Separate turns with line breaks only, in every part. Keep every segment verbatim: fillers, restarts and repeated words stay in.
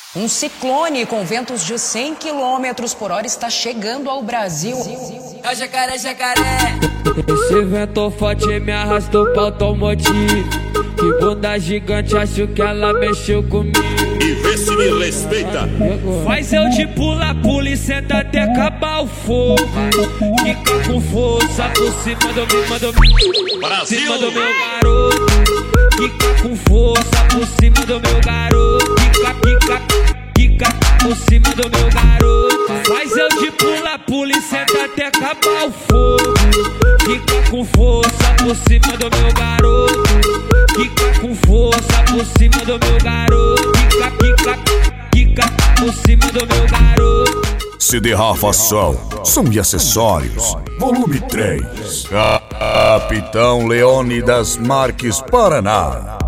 Um ciclone com ventos de cem quilômetros por hora está chegando ao Brasil.
É o jacaré, jacaré.
Esse vento forte me arrastou pra automotivo. Que bunda gigante, acho que ela mexeu comigo.
E vê se me respeita.
Faz eu de pula, pula e senta até acabar o fogo. Fica com força por cima do meu, manda
Brasil.
cima do meu garoto. Fica com força por cima do meu garoto. Fica, fica, fica por cima do meu garoto. Faz eu de pula, pula e senta até acabar o fogo. Fica com força por cima do meu garoto. Fica com força por cima do meu garoto. Fica, fica, fica por cima do meu garoto.
C D Rafa Som, som e acessórios, volume três. Capitão Leônidas Marques, Paraná.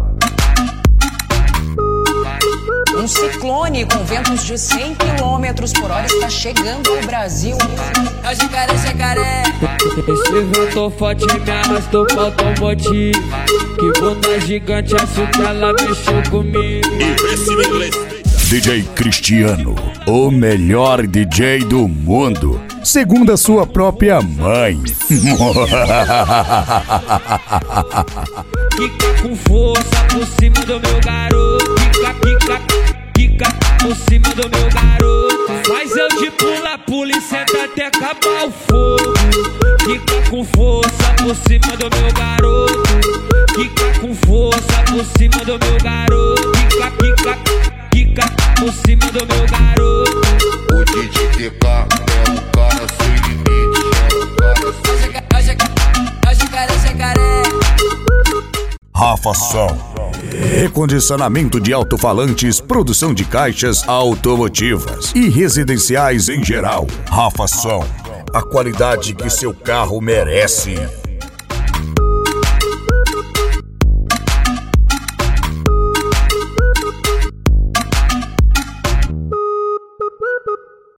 Um ciclone com ventos de cem quilômetros por hora está chegando ao Brasil.
É o jacaré, jacaré.
Esse vento forte me arrastou pra automotivo. Que bunda gigante, acho que ela mexeu comigo.
E vê se me respeita.
D J Cristiano, o melhor D J do mundo, segundo a sua própria mãe.
Fica com força por cima do meu garoto. Fica, fica, fica por cima do meu garoto. Faz eu de pula, pula e senta até acabar o fogo. Fica com força por cima do meu garoto. Fica com força por cima do meu garoto. Fica, fica, fica por cima do meu garoto.
O D J T K é o cara sem limite.
É o jacaré, jacaré.
Rafa Som, recondicionamento de alto-falantes, produção de caixas automotivas e residenciais em geral. Rafa Som, a qualidade que seu carro merece.